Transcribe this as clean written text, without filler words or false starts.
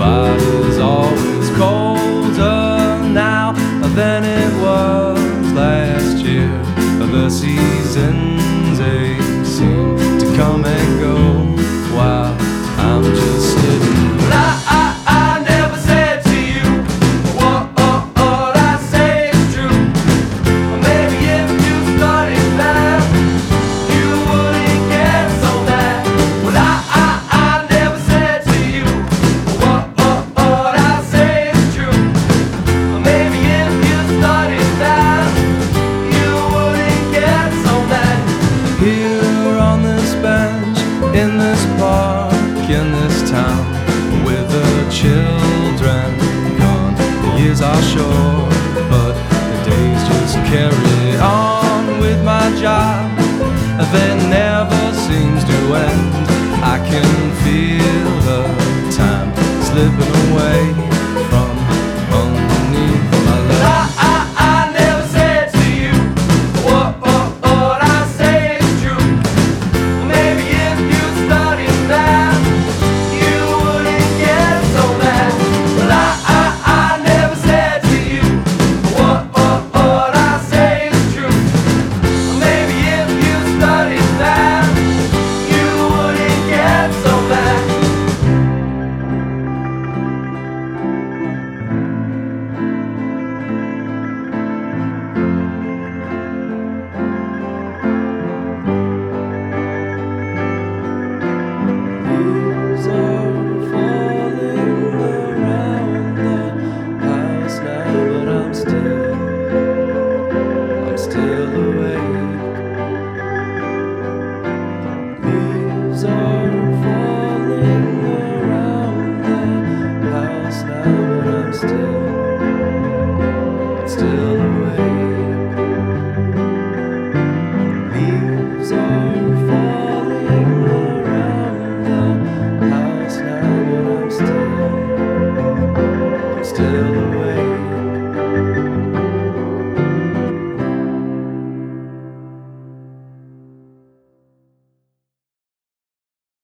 body's always colder now than it was last year. The seasons, they seem to come and go while I'm just sitting. I never said to you what I say is true. Maybe if you started now, you wouldn't get so mad. Well, I never said to you what I say is true. Maybe if you started now, you wouldn't get so mad. Here on this bench, in this park, in this town, with the children gone, the years are short, but the days just carry on with my job that never seems to end. I can feel the time slipping away from underneath my legs. I never said to you what I say is true. Maybe if you started now, you wouldn't get so mad. Well, I never said to you what I say is true. Maybe if you started now, you wouldn't get so mad. Leaves are falling around the house now, but I'm still awake. Leaves are falling around the house now, but I'm still awake. Leaves are falling around the house now, but I'm still awake.